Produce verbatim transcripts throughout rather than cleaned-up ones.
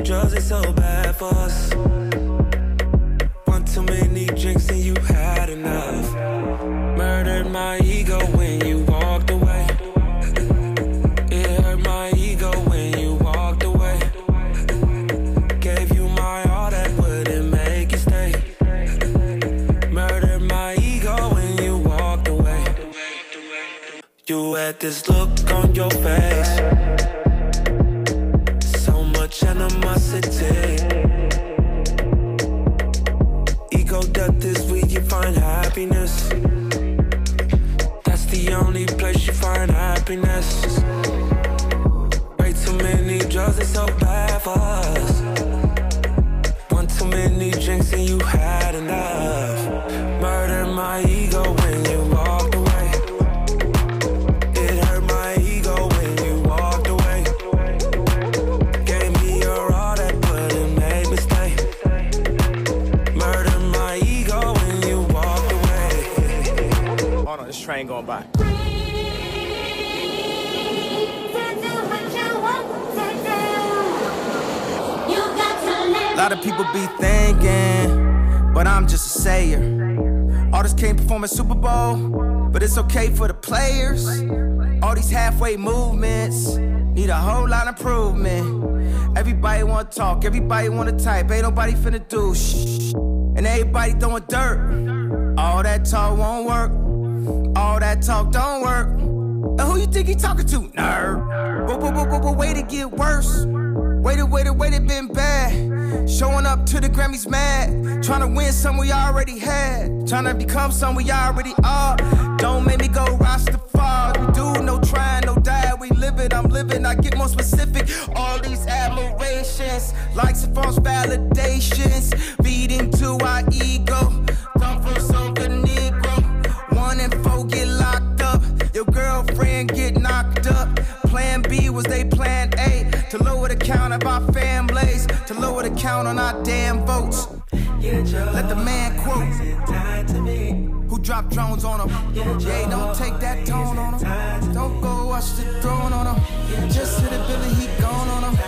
drugs, it's so bad for us. One too many drinks and you had enough. Murdered my ego when you walked away. It hurt my ego when you walked away. Gave you my all that wouldn't make you stay. Murdered my ego when you walked away. You had this look on your face, so much animosity. Ego death is where you find happiness. That's the only place you find happiness. Way too many drugs, it's so bad for us. One too many drinks and you had enough. Murder my ego when you walked away. It hurt my ego when you walked away. Gave me your all that wouldn't make me stay. Murder my ego when you walked away. Hold on, this train going by. A lot of people be thinking, but I'm just a sayer. Artists can't perform at Super Bowl, but it's okay for the players. All these halfway movements need a whole lot of improvement. Everybody wanna talk, everybody wanna type, ain't nobody finna do shh. And everybody throwing dirt. All that talk won't work. All that talk don't work. And who you think he talking to, nerd? But, but, but, but, but wait, it get worse. Waited, waited, waited, been bad. Showing up to the Grammys mad. Trying to win some we already had. Trying to become some we already are. Don't make me go Rastafari. We do no trying, no die. We live it, I'm living. I get more specific. All these admirations, likes and false validations, feeding to our ego. Come from some good Negro. One and four get locked up. Your girlfriend get knocked up. Plan B was they plan A. To lower the count of our families, to lower the count on our damn votes. Let the man quote, who dropped drones on him. Yeah, don't take that tone on him. Don't go watch the throne on him. Just hit a Billy, he gone on him.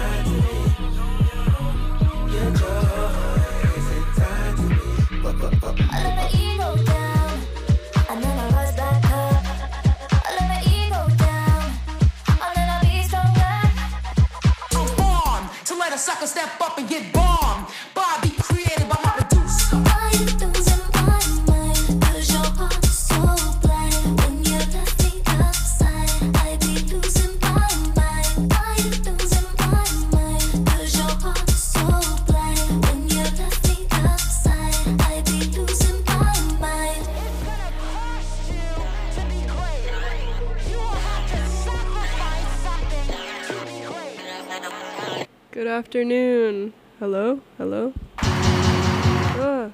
I let my ego down, and then I rise back up. I let my ego down, and then I be stronger. I'm born to let a sucker step up and get bombed. Bobby created by my producer. Why you losing my mind? 'Cause your heart is so blind. When you left me outside, I be losing my mind. Why you losing my mind? 'Cause your heart is so blind. When you left me outside, I be losing my mind. It's gonna cost you to be great. You will have to sacrifice something to be great. Good afternoon. Hello? Hello? Ah.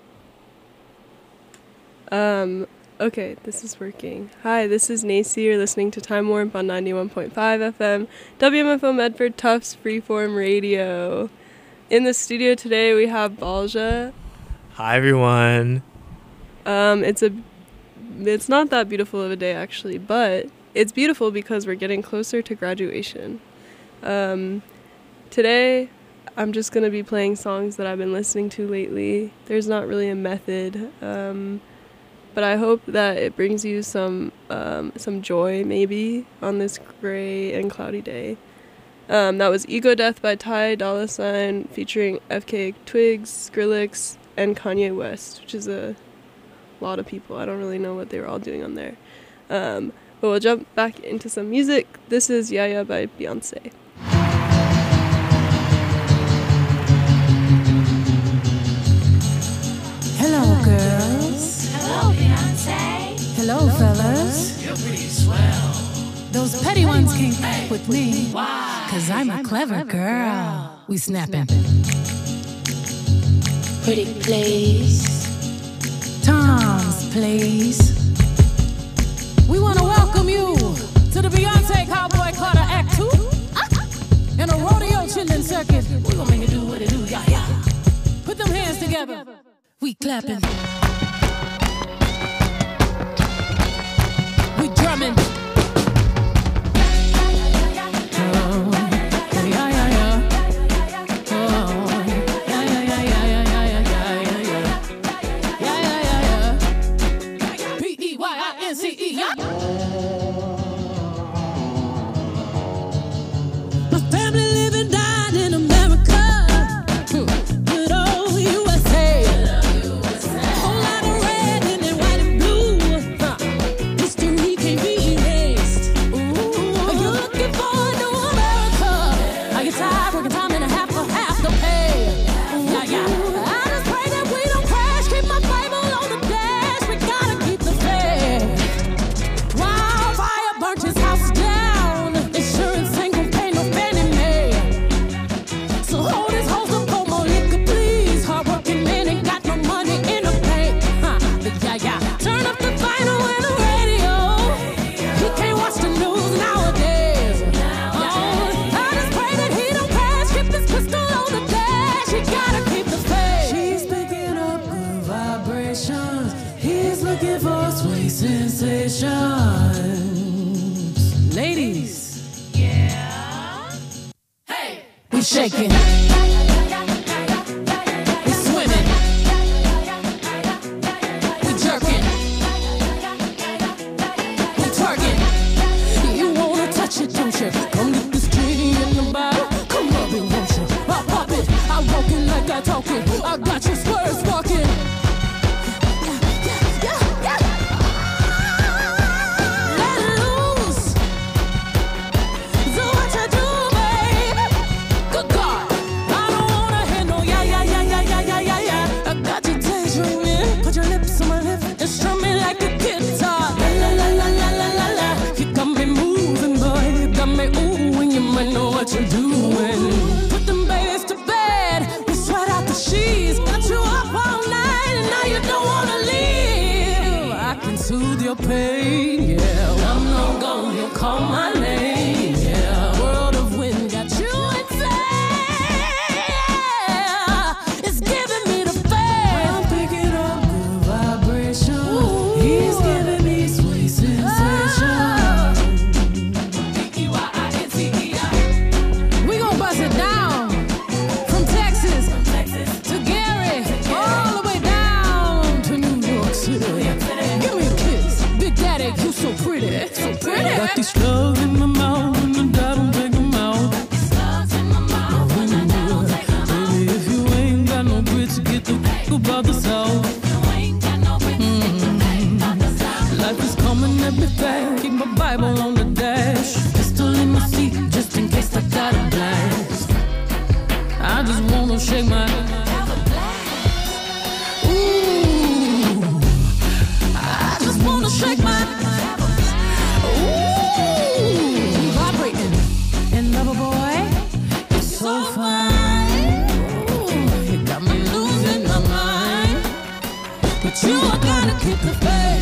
Um, okay, this is working. Hi, this is Nacy. You're listening to Time Warp on ninety-one point five F M, W M F O Medford Tufts Freeform Radio. In the studio today, we have Balja. Hi, everyone. Um, it's a, it's not that beautiful of a day, actually, but it's beautiful because we're getting closer to graduation. Um, today, I'm just going to be playing songs that I've been listening to lately. There's not really a method, um, but I hope that it brings you some um, some joy, maybe, on this gray and cloudy day. Um, that was Ego Death by Ty Dolla $ign featuring F K Twigs, Skrillex, and Kanye West, which is a lot of people. I don't really know what they were all doing on there. Um, but we'll jump back into some music. This is Yaya by Beyonce. Hello, girls. Hello, Beyonce. Hello, fellas. You're pretty swell. Those petty ones can't fuck with me. Why? Cause I'm a clever girl. We snapping. Pretty please. Tom's place. We wanna welcome you to the Beyonce Cowboy Carter Act two. And a rodeo chillin' circuit. We gonna make it do what it do, yeah, yeah. Put them hands together. We clapping. We drumming. Oh, yeah, yeah, yeah. Oh, just wanna shake my. Ooh, I just wanna shake my. Ooh, vibrating. And lover boy, it's so fine. Ooh, you got me losing my mind. But you, I gotta keep the faith.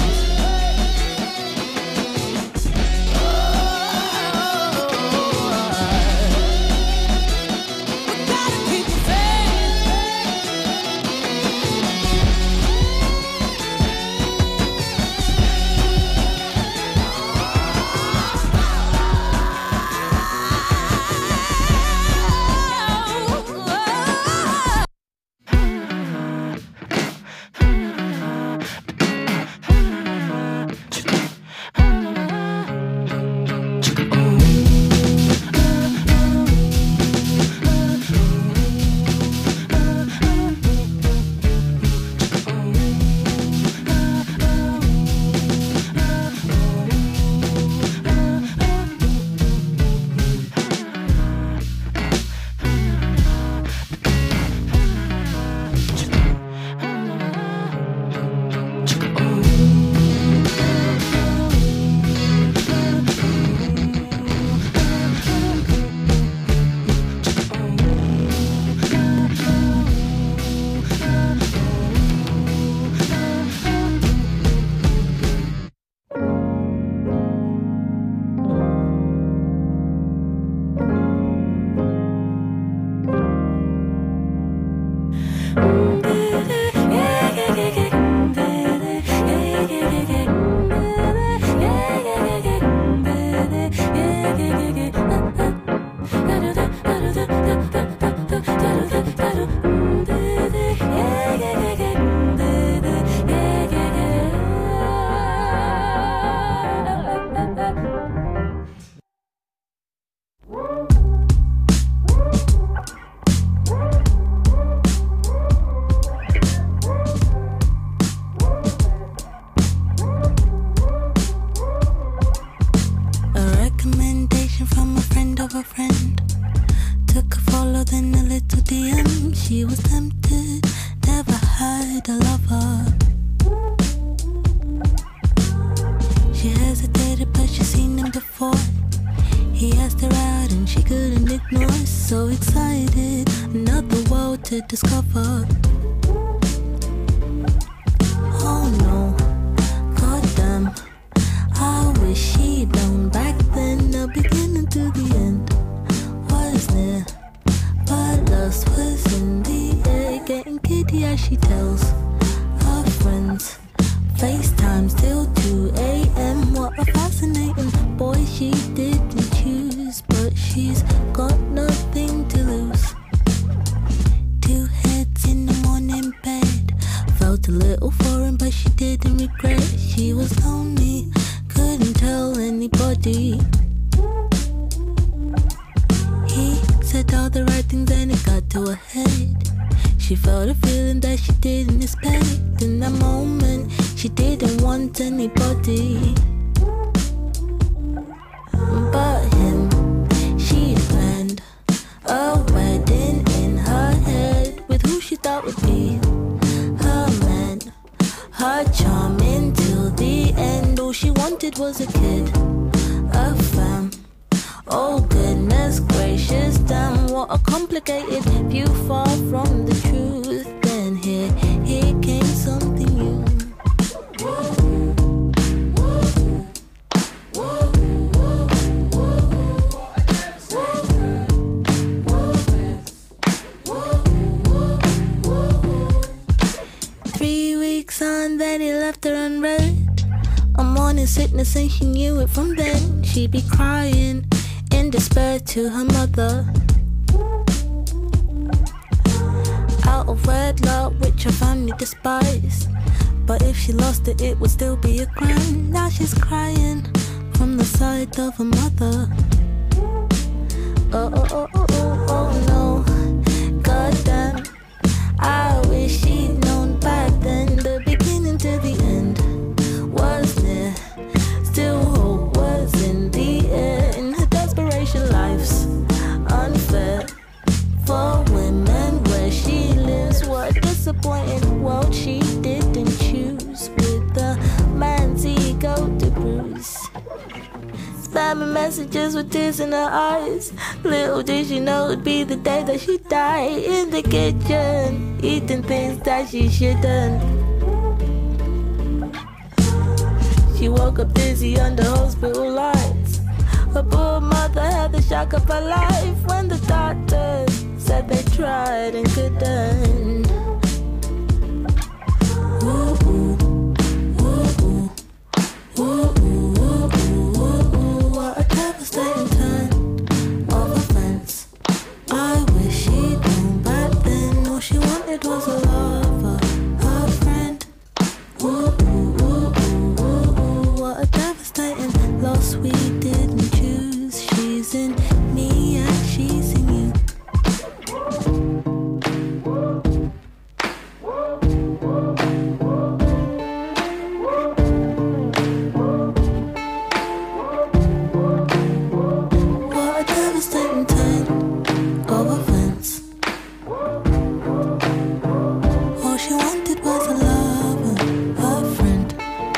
Discover. Oh no, goddamn. I wish she'd known back then. The beginning to the end was near, but lust was in the air. Getting giddy as she tells her friends. FaceTime till two a.m. What a fascinating boy she didn't choose, but she's got nothing to lose. Two heads in the morning bed. Felt a little foreign, but she didn't regret. She was lonely, couldn't tell anybody. He said all the right things and it got to her head. She felt a feeling that she didn't expect. In that moment, she didn't want anybody but him. She planned a wedding in her head with who she thought would be her man, her charm until the end. All she wanted was a kid, a fam. Oh goodness gracious, damn, what a complicated view, far from the truth. Then here, here came something new. Three weeks on, then he left her unread. A morning sickness and she knew it from then. She'd be crying in despair to her mother. Out of wedlock, which her family despised. But if she lost it, it would still be a crime. Now she's crying from the side of her mother. Oh, oh, oh, oh, oh, oh no. Goddamn, I wish she'd known back then. The beginning to the end was near. Still hope was in the air. In her desperation, life's unfair for women. disappointing world she didn't choose, with the man's ego to bruise. Spamming messages with tears in her eyes. Little did she know it'd be the day that she died in the kitchen, eating things that she shouldn't. She woke up dizzy under hospital lights. Her poor mother had the shock of her life when the doctors said they tried and couldn't. Ooh, ooh, ooh, ooh, ooh, ooh, ooh, ooh, ooh. What a devastating turn of events. I wish she'd known back then. All she wanted was a lover, a friend. Ooh, ooh, ooh, ooh, ooh, ooh. What a devastating loss we didn't choose. She's in me and she's in you. What a devastating turn of events. All she wanted was a lover, a friend.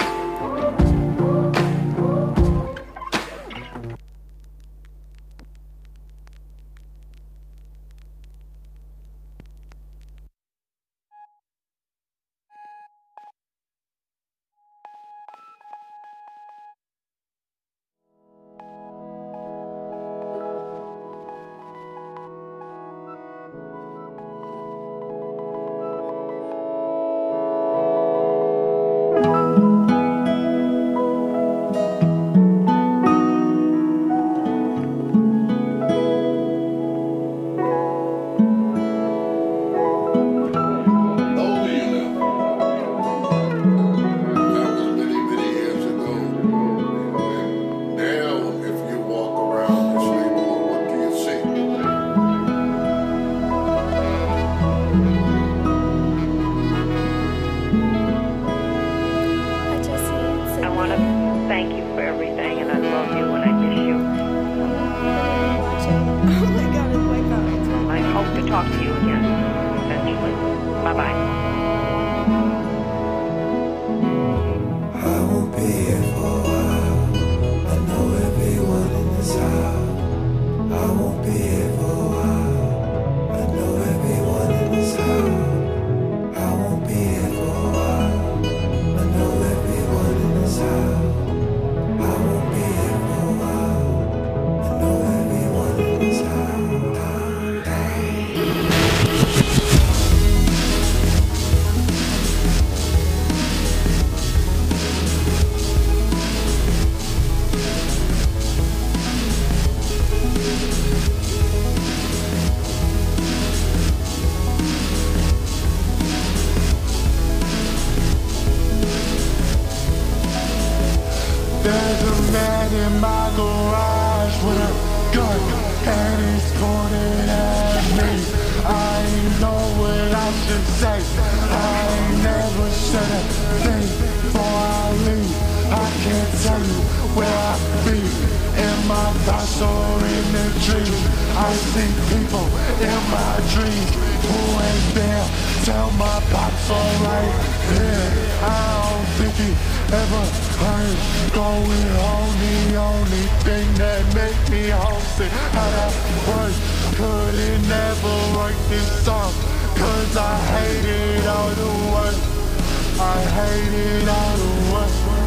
I want to thank you for everything, and I love you and I miss you. Oh my god, it's my god. I hope to talk to you again eventually. Bye-bye. I won't be here for a while. I know everyone in this house. I won't be here for a while. I know everyone in this house. I won't be here for a while. I know everyone in this house. I won't be here for a while. I know everyone in this house. There's a man in my garage with a gun and he's pointed at me. I ain't know what I should say. I ain't never said a thing before I leave. I can't tell you where I be, in my thoughts or in the dreams. I see people in my dreams who ain't there. Tell my pops alright, yeah. I don't think he ever heard going home. The only thing that make me homesick, how that was, couldn't never write this song, cause I hated all the work. I hated all the work.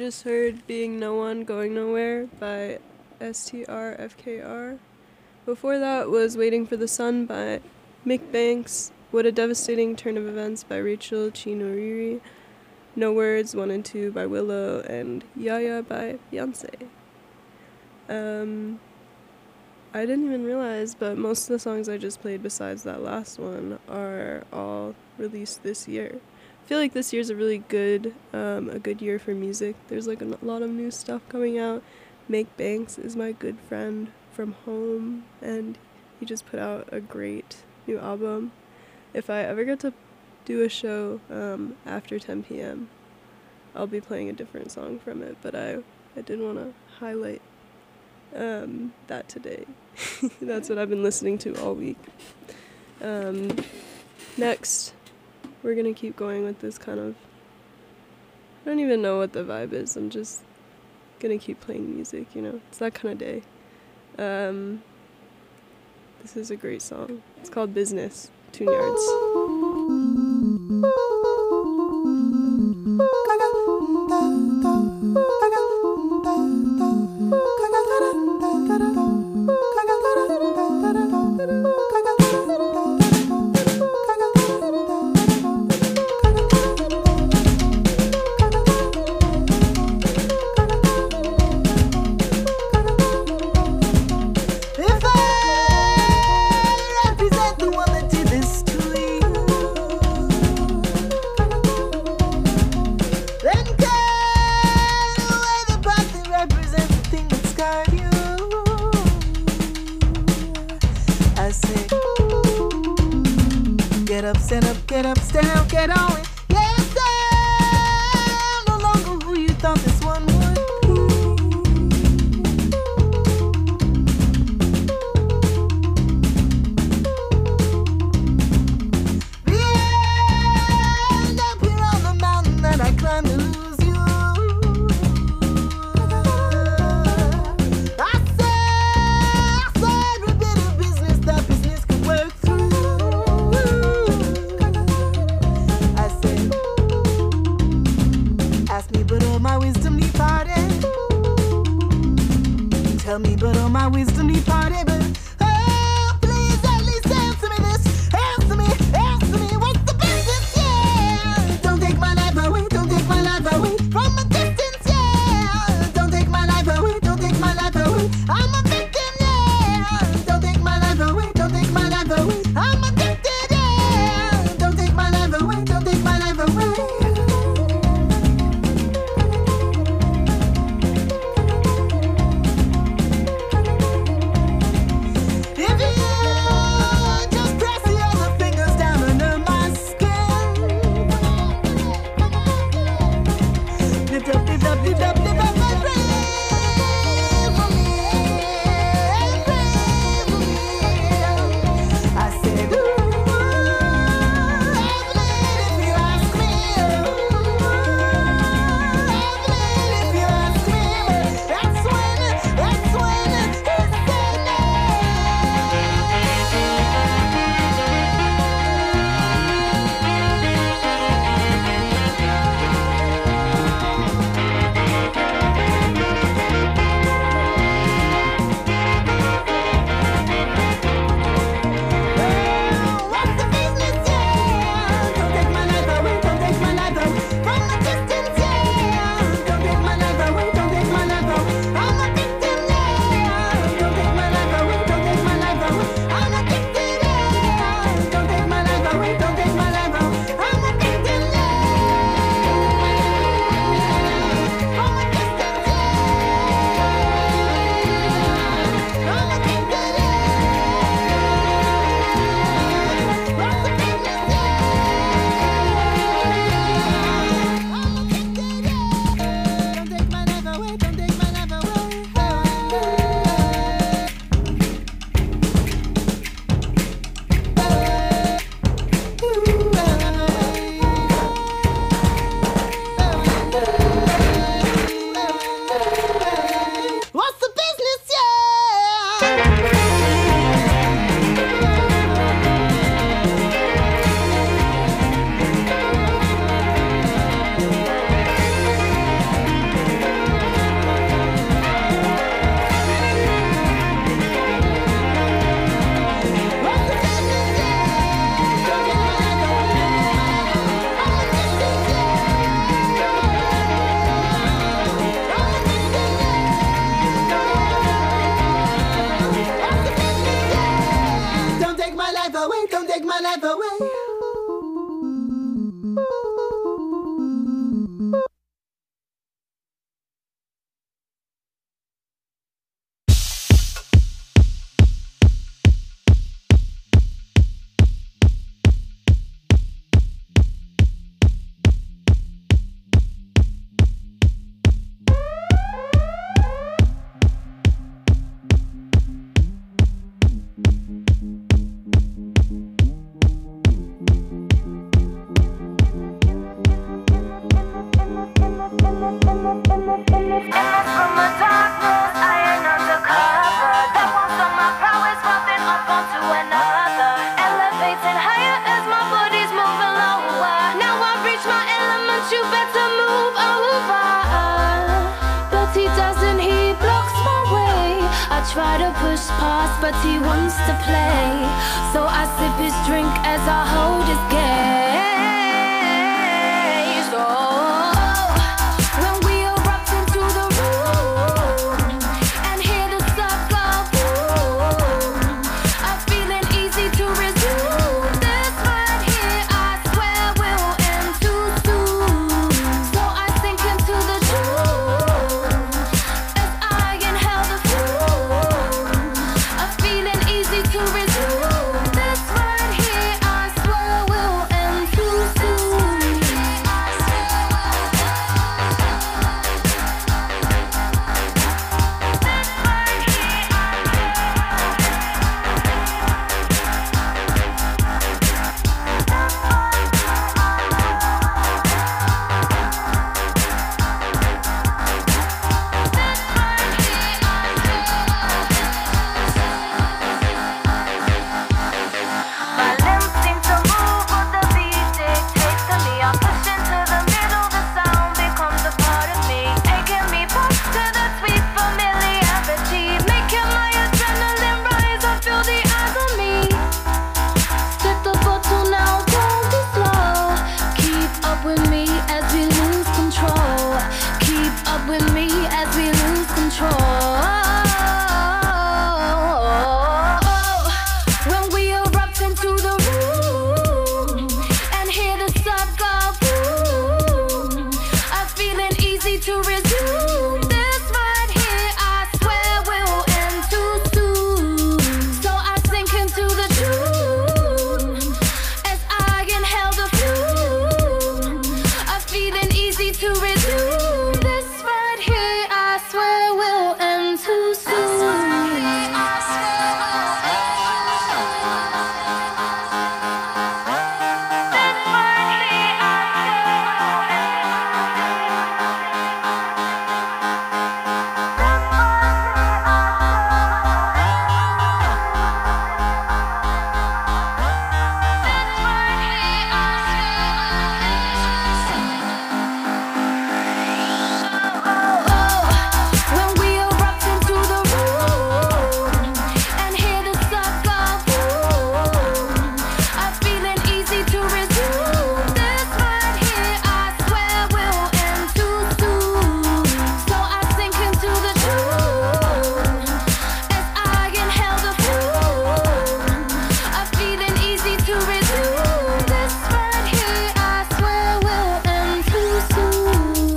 just heard Being No One, Going Nowhere by S T R F K R. Before that was Waiting for the Sun by Mick Banks, What a Devastating Turn of Events by Rachel Chinoriri, No Words one and two by Willow, and Yaya by Beyonce. Um, I didn't even realize, but most of the songs I just played besides that last one are all released this year. I feel like this year's a really good, um, a good year for music. There's like a n- lot of new stuff coming out. Mick Banks is my good friend from home, and he just put out a great new album. If I ever get to do a show um, after ten p.m., I'll be playing a different song from it, but I, I did want to highlight um, that today. That's what I've been listening to all week. Um, next, we're going to keep going with this kind of, I don't even know what the vibe is, I'm just going to keep playing music, you know, it's that kind of day. Um, this is a great song. It's called Business, Tune Yards. If I represent the one that did this to you, then get away the part that represents the thing that scarred you. I say, get up, stand up, get up, stand up, get on it. Yes, I'm no longer who you thought this one would be. Behind up here on the mountain that I climbed to lose you, I said, I said every bit of business that business could work through. I said, ask me but all my wisdom departed. Tell me but all my wisdom departed. But oh, please at least answer me this. Answer me, answer me, what's the business? Yeah, don't take my life away, don't take my life away from a distance. Yeah, don't take my life away, don't take my life away. I'm a victim. Yeah, don't take my life away, don't take my life away. I'm addicted. Yeah, don't take my life away, don't take my life away. If you just press the other fingers down under my skin, lift up, lift up, lift up, lift up and pray for me, pray for me. I said, ooh, Evelyn, if you ask me, Evelyn, if you ask me, that's when, that's when he said no. from the darkness, I ain't undercover. That won't stop my prowess, rubbing up onto another. Elevating higher as my body's moving lower. Now I've reached my element, you better move over. But he doesn't, he blocks my way. I try to push past, but he wants to play. So I sip his drink as I hold his gaze. Oh, when we erupt into the room and hear the sucker boom, I'm feeling easy to resume. This right here, I swear will end too soon. So I sink into the tune as I inhale the fume. I'm feeling easy to resume. This right here, I swear will end too soon. My limbs seem to move, but the beat dictates to me. I push into the middle, the sound becomes a part of me, taking me back to the sweet familiarity, making my adrenaline rise. I feel the eyes on me. Sip the bottle now, don't be slow. Keep up with me as we lose control. Keep up with me as we lose control. When we erupt into the room and hear the sucker boom, I'm feeling easy to resume. This right here, I swear will end too soon. So I sink into the tune as I inhale the fume. I'm feeling easy to resume. This right here, I swear will end too soon. When we erupt into the room and hear the sucker boom, I'm feeling easy to resume. This right here, I swear will end too soon. So I sink into the tune as I inhale the fume. I'm feeling easy to resume. This right here, I swear will end too soon.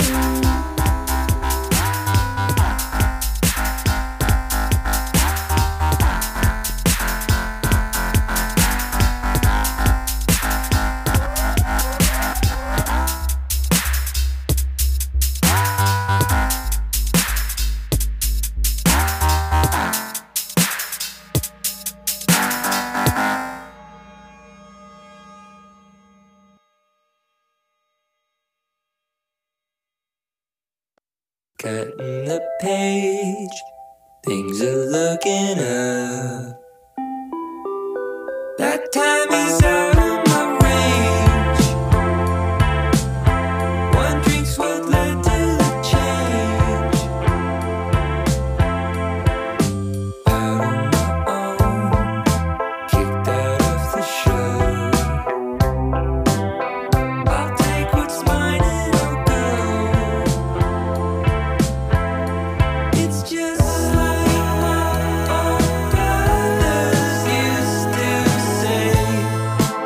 Cutting the page, things are looking up. That time is out of my range. One drink's what led to the change. Out on my own, kicked out of the show. I'll take what's mine and I'll go. It's just like my old brothers used to say.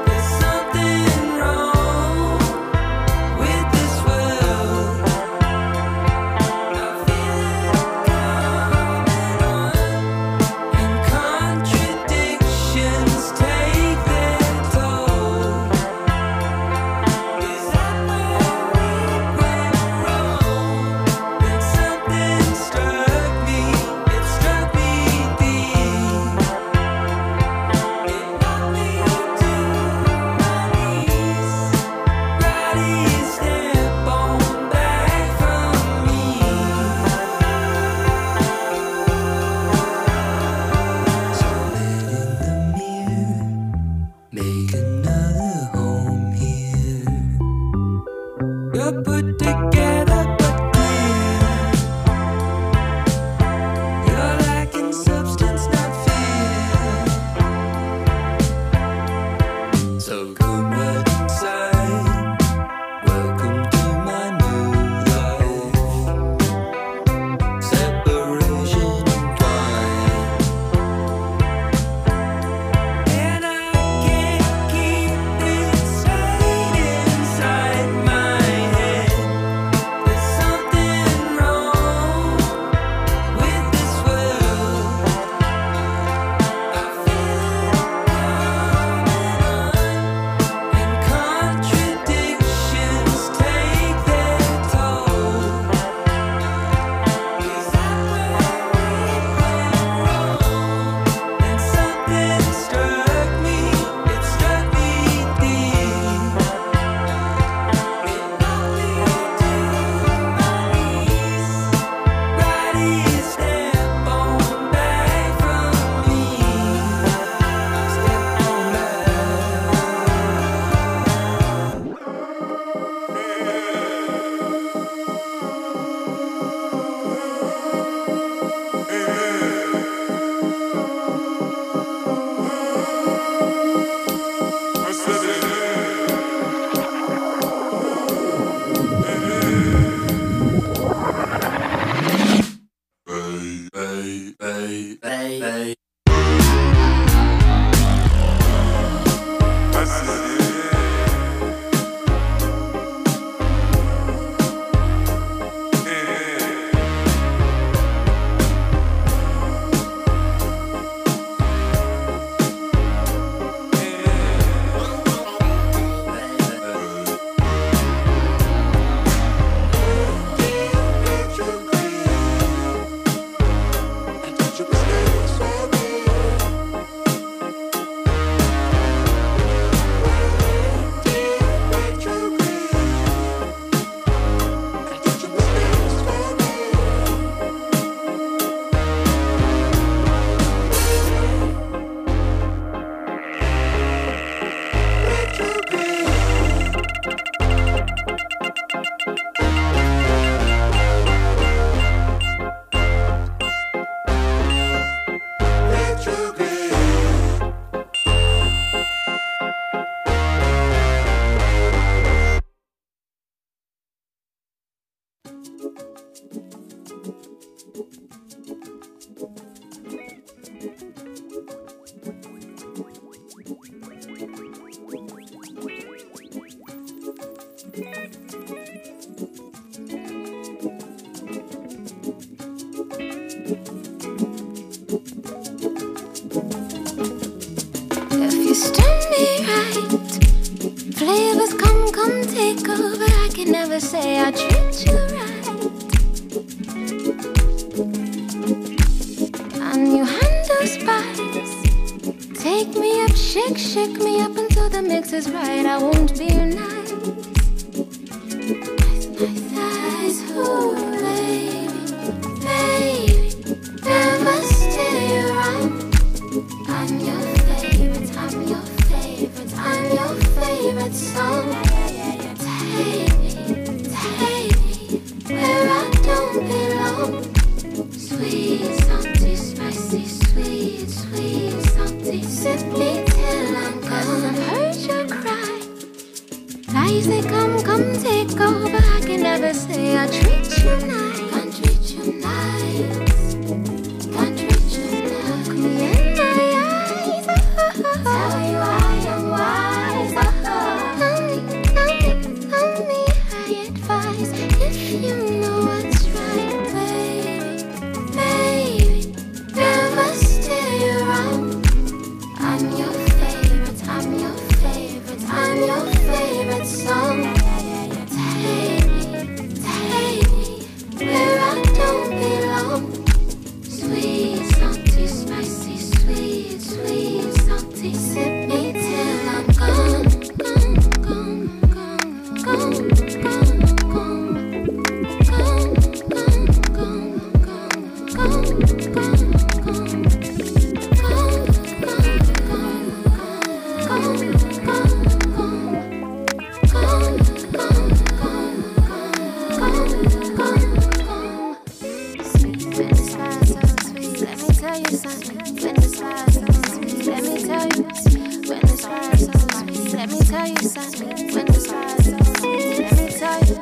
never say I treat you right. And you handle spice. Take me up, shake, shake me up until the mix is right. I won't be nice. Nice, nice, ooh, baby, baby, never stay around. I'm your favorite, I'm your favorite, I'm your favorite song. Take me, take me where I don't belong. Sweet, salty, spicy, sweet, sweet, salty. Sip me till I'm gone. I've heard you cry. Lies they come, come take over. I can never say I treat you nice. Can't treat you nice. Can't treat you nice. Look me in my eyes. Tell you I am wise. Tell me, tell me, tell me I advise. If you know what's right, baby, baby, never stay around. I'm your favorite, I'm your favorite, I'm your favorite song. Take me, take me where I don't belong. Sweet, salty, spicy, sweet, sweet, salty. Sip me till I'm gone, gone, gone, gone, gone, gone, gone, gone, gone, gone, gone, gone, gone, Let me tell you something. When the sky's so sweet, let me tell you.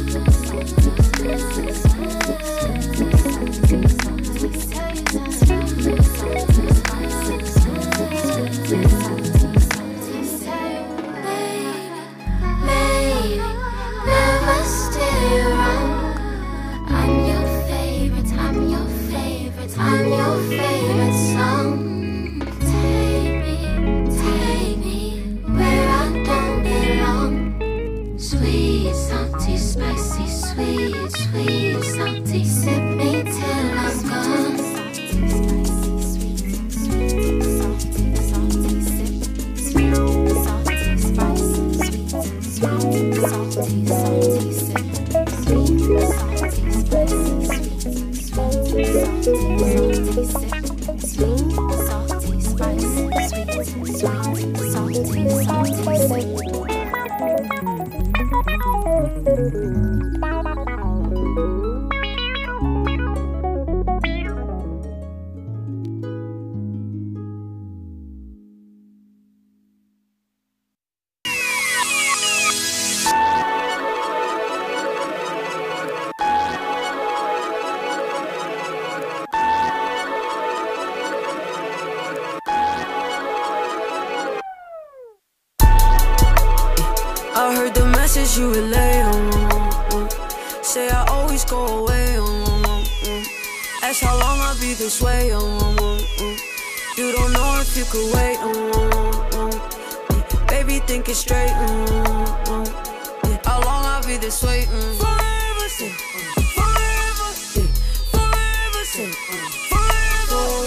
Baby, never stay around. I'm your favorite, I'm your favorite, I'm your favorite song. Take me, take me where I don't belong. Sweet, salty, spicy, sweet, sweet, salty. Sip me till I'm gone. I heard the message you relay on. Say I always go away on. Ask how long I'll be this way on. You don't know if you could wait on. Baby, think it's straight on. How long I'll be this way on. Forever, say, forever, say, forever, say, forever.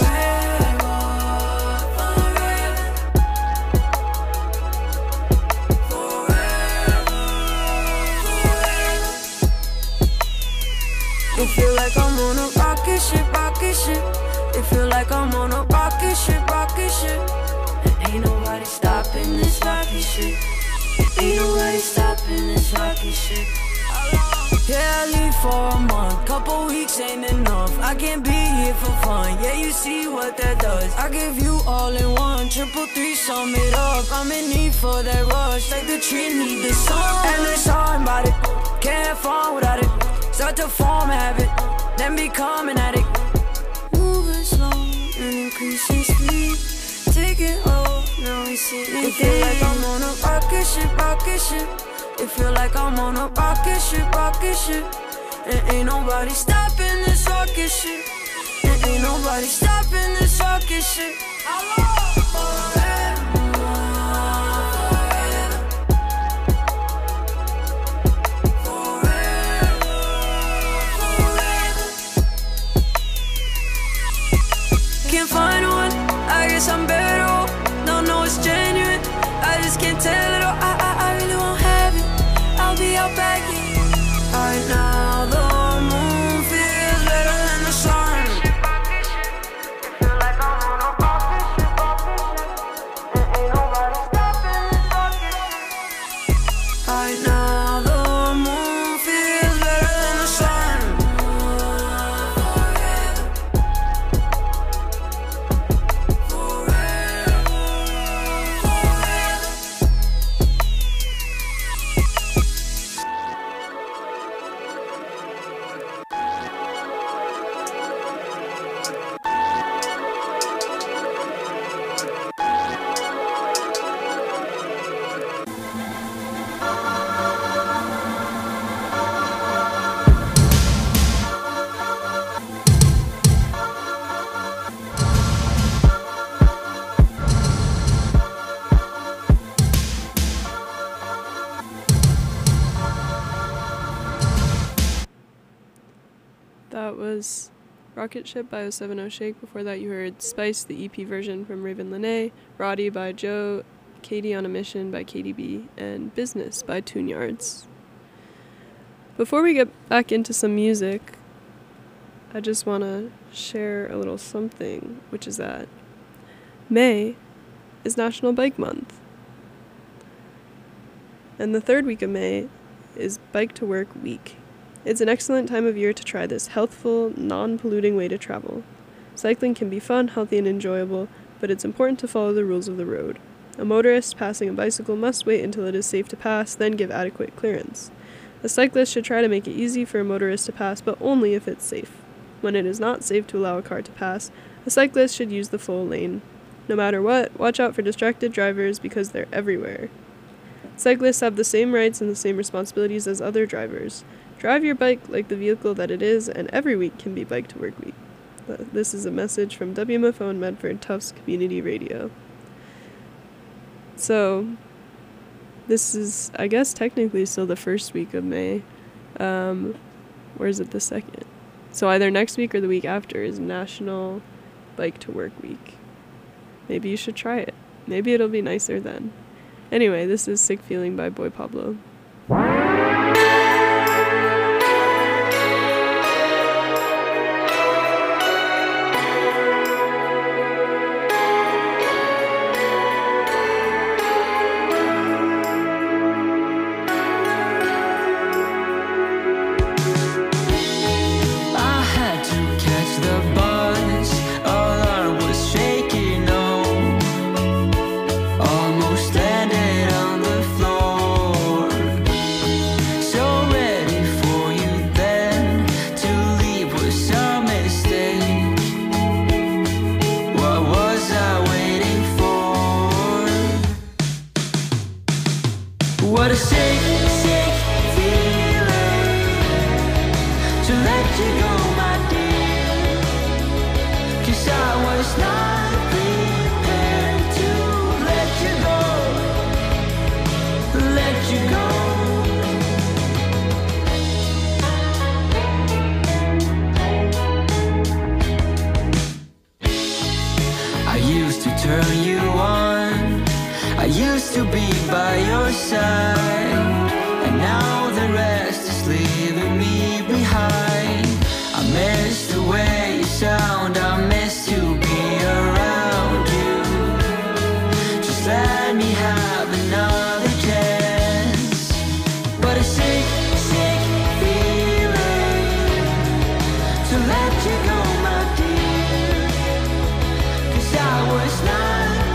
It feel like I'm on a rocket ship, rocket ship. It feel like I'm on a rocket ship, rocket ship. And ain't nobody stopping this rocket ship. Ain't nobody stopping this rocket ship. Yeah, I leave for a month. Couple weeks ain't enough. I can't be here for fun. Yeah, you see what that does. I give you all in one. Triple three, sum it up. I'm in need for that rush. Like the tree need the sun. And it's hard about it. Can't have fun without it. Start to form a habit, then become an addict. Moving slow and increasing speed. Take it off, now we sitting. It feel like I'm on a rocket ship, rocket ship. It feel like I'm on a rocket ship, rocket ship. And ain't nobody stopping this rocket ship. And ain't nobody stopping this rocket ship. Forever, forever, was Rocket Ship by oh seven oh Shake. Before that, you heard Spice, the E P version from Raven Lene, Roddy by Joe, Katie on a Mission by K D B, and Business by Tune Yards. Before we get back into some music, I just want to share a little something, which is that May is National Bike Month. And the third week of May is Bike to Work Week. It's an excellent time of year to try this healthful, non-polluting way to travel. Cycling can be fun, healthy, and enjoyable, but it's important to follow the rules of the road. A motorist passing a bicycle must wait until it is safe to pass, then give adequate clearance. A cyclist should try to make it easy for a motorist to pass, but only if it's safe. When it is not safe to allow a car to pass, a cyclist should use the full lane. No matter what, watch out for distracted drivers because they're everywhere. Cyclists have the same rights and the same responsibilities as other drivers. Drive your bike like the vehicle that it is, and every week can be Bike to Work Week. This is a message from W M F O and Medford Tufts Community Radio. So, this is, I guess, technically still the first week of May. Um, or is it the second? So either next week or the week after is National Bike to Work Week. Maybe you should try it. Maybe it'll be nicer then. Anyway, this is Sick Feeling by Boy Pablo. What a sick, sick feeling to let you go, my dear. 'Cause I was not prepared to let you go, let you go. I used to turn you on, I used to be by your side, and now the rest is leaving me behind. I miss the way you sound, I miss to be around you. Just let me have another chance. What a sick, sick feeling to let you go, my dear. 'Cause I was not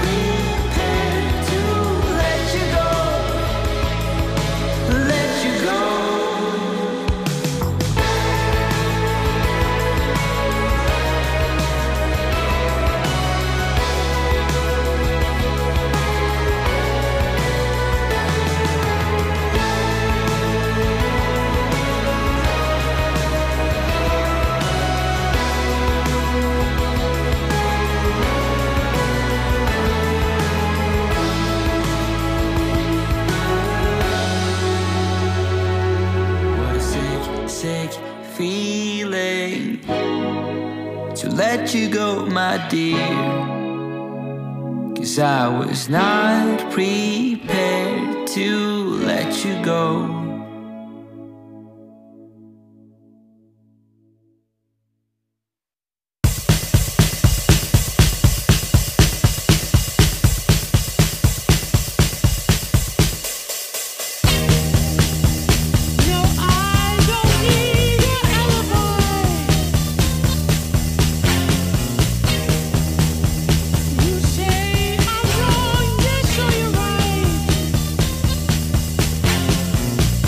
feeling to let you go, my dear. 'Cause I was not prepared to let you go. You say I'm wrong, yes, so you're right.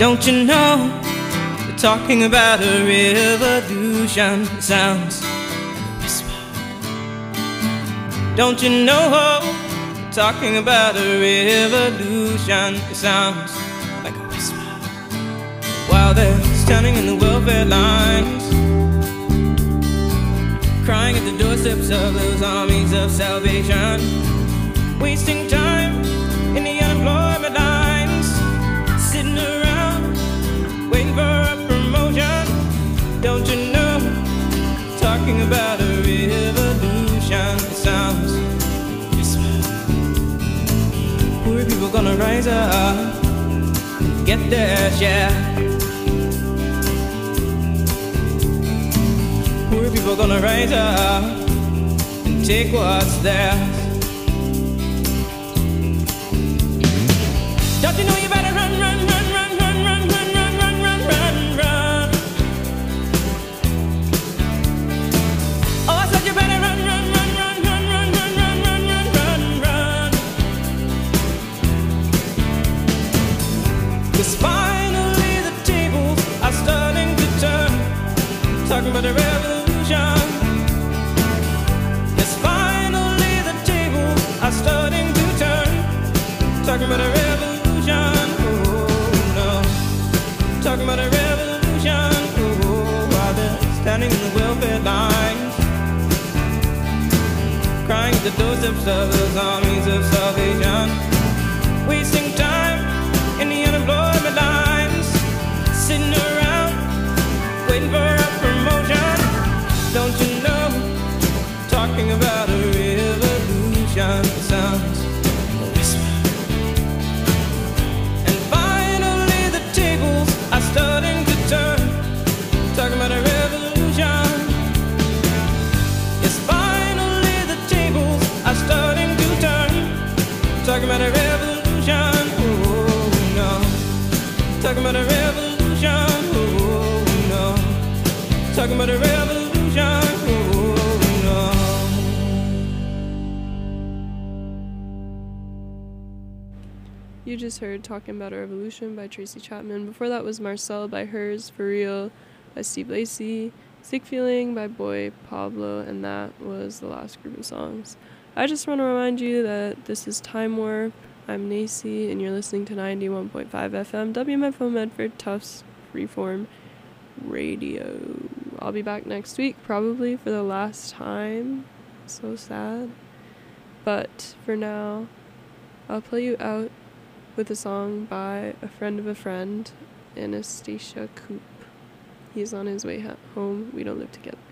Don't you know they're talking about a revolution? It sounds like a whisper. Don't you know they're talking about a revolution? It sounds like a whisper. While they're standing in the welfare lines, crying at the doorsteps of those armies of salvation, wasting time in the unemployment lines, sitting around waiting for a promotion. Don't you know, talking about a revolution? It sounds whisper. Poor people gonna rise up, get their share. Poor people gonna rise up and take what's theirs. Don't you know you better run, run, run, run, run, run, run, run, run, run, run, run. Oh, I said you better run, run, run, run, run, run, run, run, run, run, run, run. 'Cause finally the tables are starting to turn, talking about a revolution. Yes, finally the tables are starting to turn, talking about a revolution. Oh no, talking about a revolution. Oh, while they're standing in the welfare lines, crying at the doorsteps of those armies of salvation, wasting time in the unemployment lines, sitting around waiting for a promotion. Don't you know, talking about a revolution? It sounds like a whisper. And finally the tables are starting to turn, talking about a revolution. Yes, finally the tables are starting to turn, talking about a revolution. Oh no, talking about a revolution. Oh no, talking about a revolution. Oh no. You just heard Talking About a Revolution by Tracy Chapman. Before that was Marcel by Hers, For Real by Steve Lacy, Sick Feeling by Boy Pablo, and that was the last group of songs. I just want to remind you that this is Time Warp. I'm Nacy, and you're listening to ninety-one point five F M, W M F O Medford, Tufts Freeform Radio. I'll be back next week, probably for the last time. So sad. But for now, I'll play you out with a song by a friend of a friend, Anastasia Coop. He's on his way ha- home. We don't live together.